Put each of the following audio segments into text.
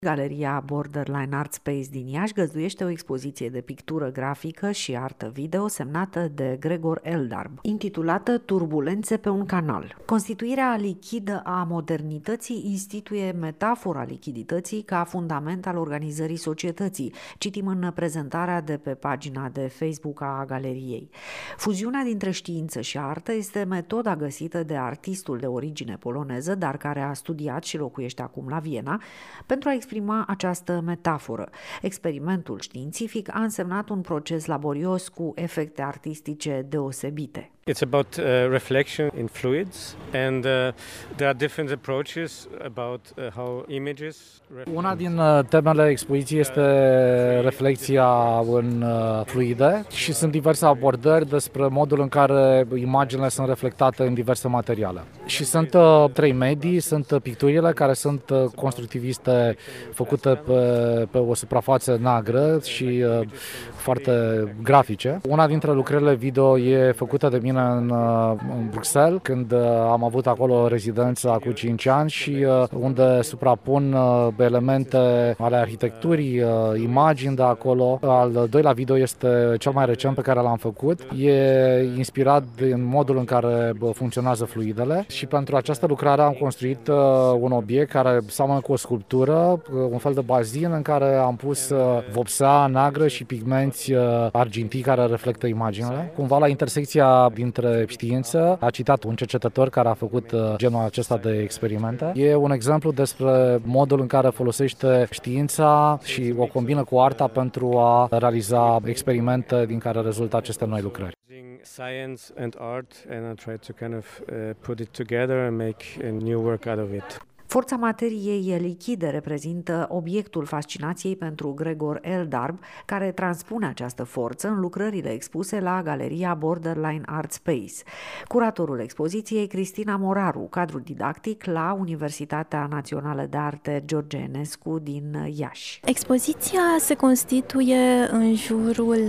Galeria Borderline Art Space din Iași găzduiește o expoziție de pictură grafică și artă video semnată de Gregor Eldarb, intitulată Turbulențe pe un canal. Constituirea lichidă a modernității instituie metafora lichidității ca fundament al organizării societății, citim în prezentarea de pe pagina de Facebook a galeriei. Fuziunea dintre știință și artă este metoda găsită de artistul de origine poloneză, dar care a studiat și locuiește acum la Viena, pentru a exprima această metaforă. Experimentul științific a însemnat un proces laborios cu efecte artistice deosebite. It's about reflection in fluids and there are different approaches about how images. Una din temele expoziției este reflexia în fluide și sunt diverse abordări despre modul în care imaginile sunt reflectate în diverse materiale. Și sunt trei medii, sunt picturile care sunt constructiviste, făcute pe o suprafață neagră și foarte grafice. Una dintre lucrările video e făcută de mine în Bruxelles, când am avut acolo rezidență acum 5 ani și unde suprapun elemente ale arhitecturii, imagini de acolo. Al doilea video este cel mai recent pe care l-am făcut. E inspirat din modul în care funcționează fluidele și pentru această lucrare am construit un obiect care seamănă cu o sculptură, un fel de bazin în care am pus vopsea neagră și pigmenți argintii care reflectă imaginile. Cumva la intersecția dintre știință, a citat un cercetător care a făcut genul acesta de experimente. E un exemplu despre modul în care folosește știința și o combină cu arta pentru a realiza experimente din care rezultă aceste noi lucrări. Science and art and I try to kind of put it together and make a new work out of it. Forța materiei lichide reprezintă obiectul fascinației pentru Gregor Eldarb, care transpune această forță în lucrările expuse la Galeria Borderline Art Space. Curatorul expoziției, Cristina Moraru, cadru didactic la Universitatea Națională de Arte George Enescu din Iași. Expoziția se constituie în jurul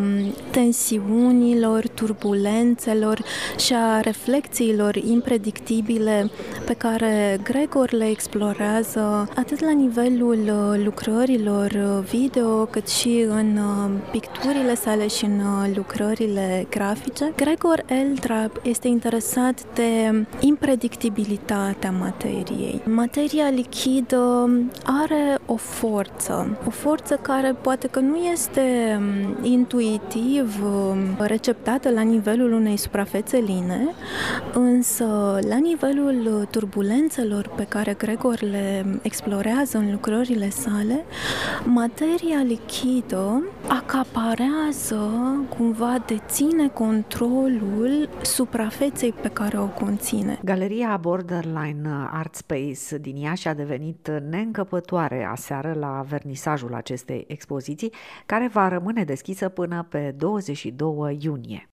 tensiunilor, turbulențelor și a reflexiilor impredictibile pe care Gregor le explorează atât la nivelul lucrărilor video, cât și în picturile sale și în lucrările grafice. Gregor Eldarb este interesat de impredictibilitatea materiei. Materia lichidă are o forță care poate că nu este intuitiv receptată la nivelul unei suprafețe line, însă la nivelul turbulențelor pe care Gregor le explorează în lucrările sale, materia lichidă acaparează, cumva deține controlul suprafeței pe care o conține. Galeria Borderline Art Space din Iași a devenit neîncăpătoare aseară la vernisajul acestei expoziții, care va rămâne deschisă până pe 22 iunie.